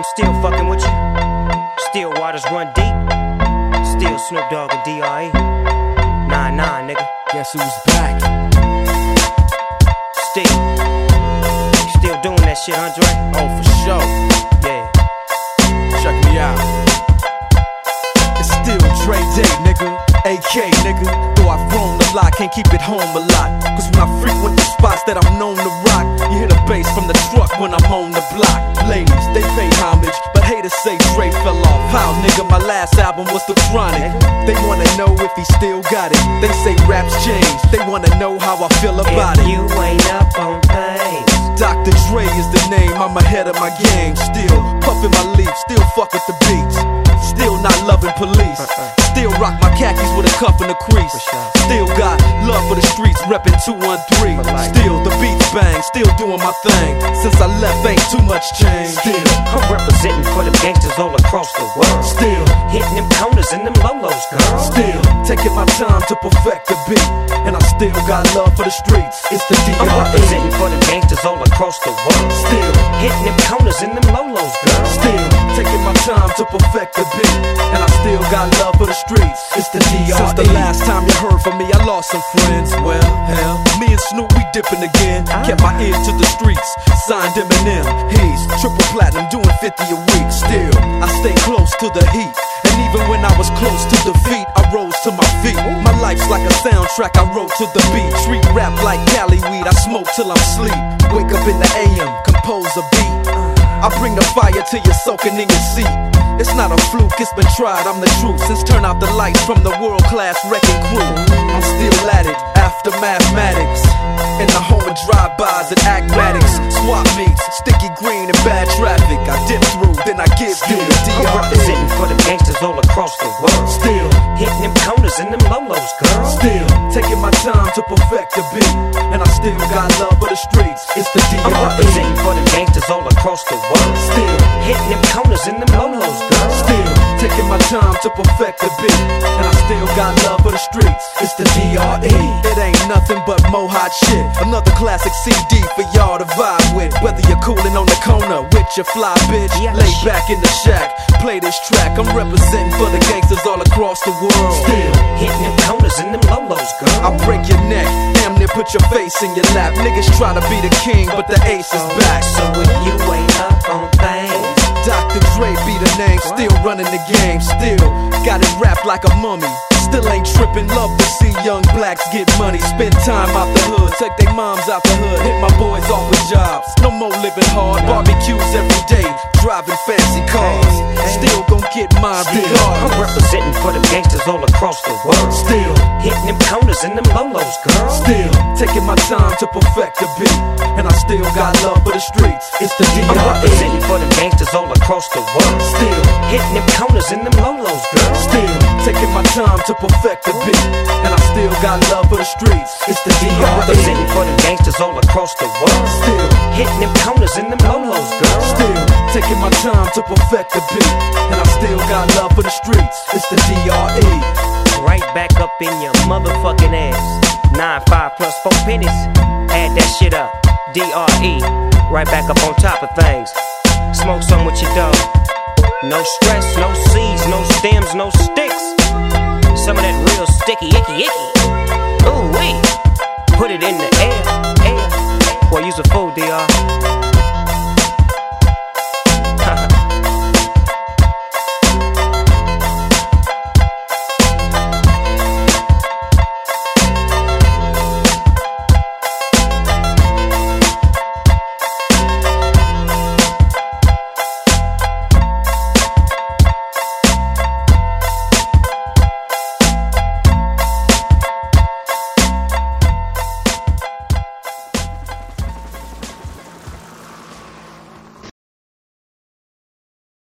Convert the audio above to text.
still fucking with you. Still waters run deep. Still Snoop Dogg and D.R.E. Nah, nigga. Guess who's back? Still. You still doing that shit, Andre? Oh, for sure. Yeah. Check me out. It's still Dre Day, nigga. AK, nigga. Though I've grown a lot, can't keep it home a lot. Cause when I frequent the spots that I'm known to rock, you hear the bass from the truck when I'm on the block. Ladies, they pay homage, but haters say Dre fell off. How, nigga, my last album was The Chronic. They wanna know if he still got it. They say raps change, they wanna know how I feel about it. If you ain't up on things, Dr. Dre is the name, I'm ahead of my game. Still puffin' my leaf, still fuck with the beats. Still not loving police. Still rock my khakis with a cuff and a crease. Still got love for the streets, reppin' 213. Still the beats bang, still doing my thing. Since I left ain't too much change. Still I'm representing for the gangsters all across the world. Still hitting them corners and them lolos, girl. Still taking my time to perfect the beat. And I still got love for the streets. It's the D.R.E. I'm representing for the gangsters all across the world. Still hitting them corners and them lolos, girl. Still taking my time to perfect the beat. And I still got love for the streets. It's the D.R.E. Since the last time you heard from me, I lost some friends. Well, hell, me and Snoop, we dipping again. Kept my ear to the streets, signed Eminem. He's triple platinum, doing 50 a week. Still, I stay close to the heat. And even when I was close to defeat, I rose to my feet. My life's like a soundtrack, I wrote to the beat. Street rap like Cali weed, I smoke till I'm sleep. Wake up in the AM, compose a beat. I bring the fire till you're soaking in your seat. It's not a fluke, it's been tried, I'm the truth. Since turn out the lights from the world-class wrecking crew, I'm still at it, after mathematics. In the home of drive-bys and acmatics, swap meets, sticky green and bad traffic. I dip through, then I give you the D.R.E. I'm representing for the gangsters all across the world. Still hitting them corners and them lolos, girl. Still taking my time to perfect the beat. And I still got love for the streets. It's the D.R.E. I'm representing for the gangsters all across the world. Still hitting them corners and them lolos, girl. Still taking my time to perfect the beat. And I still got love for the streets. It's the D.R.E. It ain't nothing but mo hot shit. Another classic CD for y'all to vibe with. Whether you're coolin' on the corner with your fly bitch, lay back in the shack, play this track. I'm representing for the gangsters all across the world. Still hitting them corners and them lolos, girl. I break your neck, damn near put your face in your lap. Niggas try to be the king, but the ace is back. So if you ain't up on things, Dr. Dre be the name, still running the game. Still got it wrapped like a mummy. Still ain't trippin', love to see young blacks get money. Spend time out the hood, take their moms out the hood. Hit my boys off with jobs, no more living hard. Barbecues every day, driving fancy cars. Still gon' get mine regardless. I'm representing for the gangsters all across the world. Still hitting them corners and them lolos, girl. Still taking my time to perfect the beat. And I still got love for the streets. It's the D.R.E. I'm representing for the gangsters all across the world. Still hitting them corners and them lolos, girl. Still taking my time to perfect the beat. And I still got love for the streets. It's the D.R.E. I'm representing for the gangsters all across the world. Still hitting them corners and them lolos, girl. Still taking my time to perfect the beat. And I still got love for the streets. It's the D.R.E. Right back up in your motherfucking ass. 9-5 plus 4 pennies. Add that shit up. D.R.E. Right back up on top of things. Smoke some with your dog. No stress, no seeds, no stems, no sticks. Some of that real sticky, icky. Ooh wee. Put it in the air. Boy, you's a fool, D.R.